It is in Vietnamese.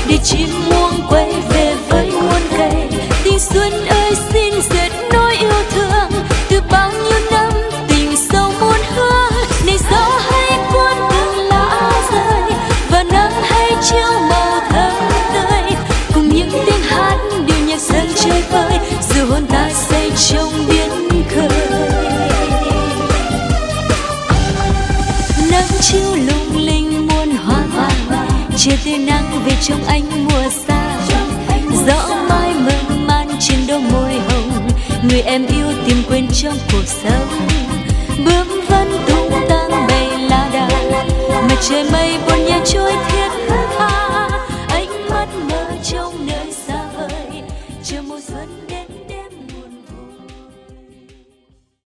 để chim muông quay về với muôn cây. Tình xuân ơi xin dệt nỗi yêu thương từ bao nhiêu năm, tình sâu muôn hương. Này gió hãy cuốn từng lá rơi và nắng hãy chiếu màu thơm tươi, cùng những tiếng hát điệu nhạc dâng chơi vơi, dù hồn ta say trong biển khơi. Nắng chiếu lung linh muôn hoa vàng, chia tia nắng về trong ánh mùa xa. Gió mai mơn man trên đôi môi hồng, người em yêu tìm quên trong cuộc sống. Bướm vẫn tung tăng bay la đà, mặt trời mây buồn nhẹ trôi theo